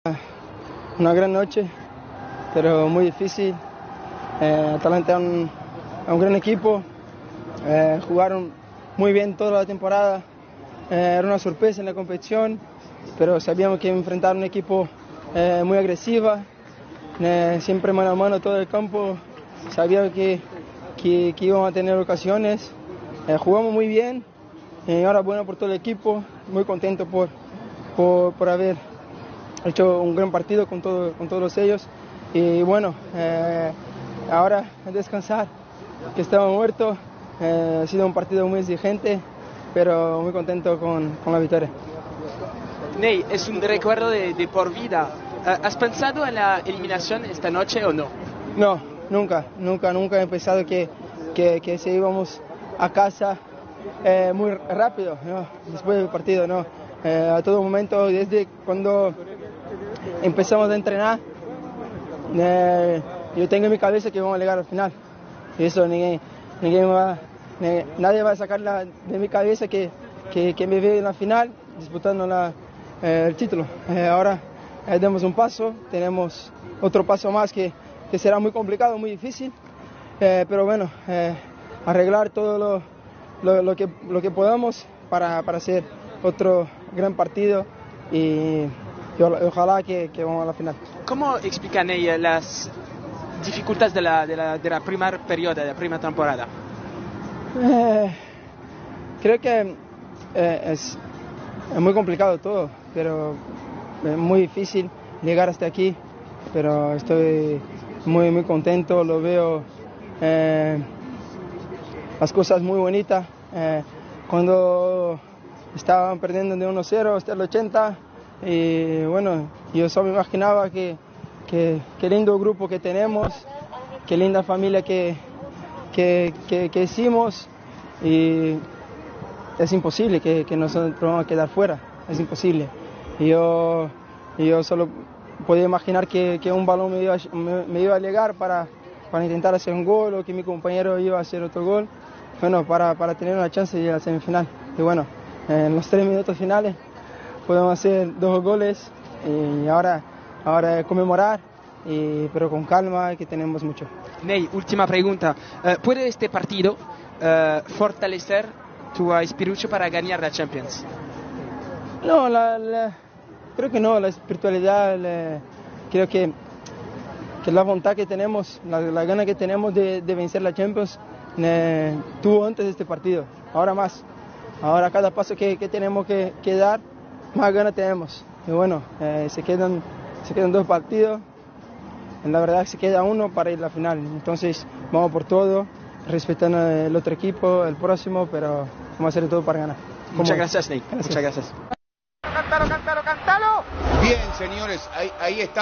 Una gran noche, pero muy difícil. Atalanta es un gran equipo, jugaron muy bien toda la temporada, era una sorpresa en la competición, pero sabíamos que enfrentar un equipo muy agresiva, siempre mano a mano todo el campo, sabíamos que íbamos a tener ocasiones, jugamos muy bien, ahora bueno por todo el equipo, muy contento por haber hecho un gran partido con todos ellos y bueno, ahora descansar, que estaba muerto, ha sido un partido muy exigente, pero muy contento con la victoria. Ney, es un recuerdo de por vida. ¿Has pensado en la eliminación esta noche o no? No, nunca he pensado que se íbamos a casa muy rápido, ¿no? Después del partido, no. A todo momento, desde cuando empezamos a entrenar, yo tengo en mi cabeza que vamos a llegar al final. Y eso nadie va a sacar de mi cabeza que me ve en la final disputando el título. Ahora damos un paso, tenemos otro paso más que será muy complicado, muy difícil, pero bueno, arreglar todo lo que podamos para hacer otro gran partido y ojalá que vamos a la final. ¿Cómo explica Ney las dificultades de la primer periodo, de la primera temporada? Creo que es muy complicado todo, pero es muy difícil llegar hasta aquí, pero estoy muy contento, lo veo las cosas muy bonitas. Cuando estaban perdiendo de 1-0 hasta el 80, y bueno, yo solo me imaginaba qué lindo grupo que tenemos, qué linda familia que hicimos, y es imposible que nosotros vamos a quedar fuera, es imposible. Y yo solo podía imaginar que un balón me iba a llegar para intentar hacer un gol, o que mi compañero iba a hacer otro gol, bueno, para tener una chance de ir a la semifinal. Y bueno, en los 3 minutos finales podemos hacer 2 goles y ahora conmemorar, pero con calma, que tenemos mucho. Ney, última pregunta. ¿Puede este partido fortalecer tu espíritu para ganar la Champions? No, creo que no, la espiritualidad, creo que la voluntad que tenemos, la gana que tenemos de vencer la Champions, tuvo antes de este partido, ahora más. Ahora cada paso que tenemos que dar, más ganas tenemos. Y bueno, se quedan 2 partidos, la verdad se queda 1 para ir a la final. Entonces vamos por todo, respetando el otro equipo, el próximo, pero vamos a hacer todo para ganar. Muchas gracias, Ney. Muchas gracias. Cántalo. Bien, señores, ahí está.